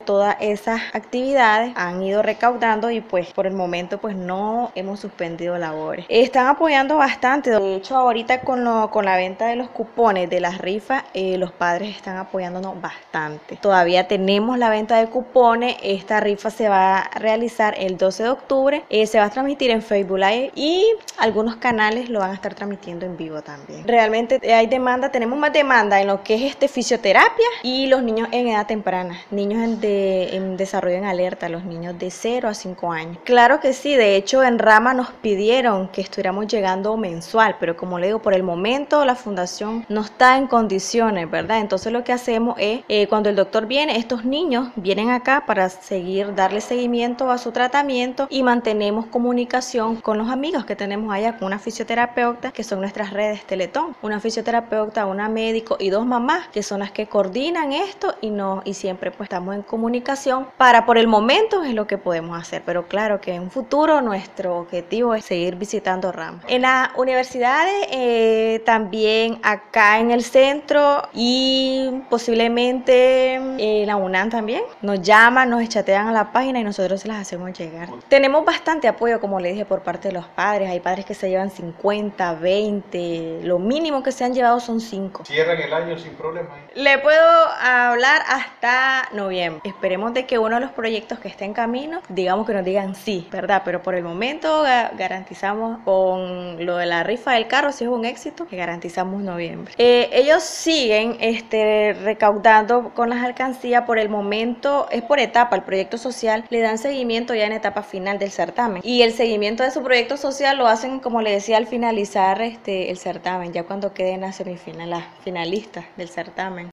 todas esas actividades, han ido recaudando y pues por el momento pues no hemos suspendido labores. Están apoyando bastante, de hecho ahorita con la venta de los cupones de las rifas, los padres están apoyándonos bastante. Todavía tenemos la venta de cupones, esta rifa se va a realizar el 12 de octubre, se va a transmitir en Facebook Live y algunos canales lo van a estar transmitiendo en vivo también. Realmente hay demanda, tenemos más demanda en lo que es fisioterapia y los niños en edad temprana, niños en desarrollo en alerta, los niños de 0 a 5 años. Claro que sí, de hecho en Rama nos pidieron que estuviéramos llegando mensual, pero como le digo, por el momento la fundación no está en condiciones, ¿verdad? Entonces lo que hacemos es, cuando el doctor viene, estos niños vienen acá para darle seguimiento a su tratamiento y mantenemos comunicación con los amigos que tenemos allá, con una fisioterapeuta, que son nuestras redes Teletón, una fisioterapeuta, una médico y 2 mamás, que son las que coordinan esto y siempre pues estamos en comunicación para, por el momento es lo que podemos hacer, pero claro que en un futuro nuestro objetivo es seguir visitando Rama. En las universidades, también acá en el centro y posiblemente en la UNAM también, nos llaman, nos chatean a la página y nosotros se las hacemos llegar. Tenemos bastante apoyo, como le dije, por parte de los padres. Hay padres que se llevan 50, 20, lo mínimo que se han llevado son 5. ¿Cierran el año sin problema? Le puedo hablar hasta noviembre. Esperemos de que uno de los proyectos que esté en camino, digamos que nos digan sí, ¿verdad? Pero por el momento garantizamos con lo de la rifa del carro, si es un éxito, que garantizamos noviembre. Ellos siguen recaudando con las alcancías. Por el momento es por etapa. El proyecto social le dan seguimiento ya en etapa final del certamen. Y el seguimiento de su proyecto social lo hacen, como le decía, al finalizar el certamen, ya cuando queden las finalistas del certamen.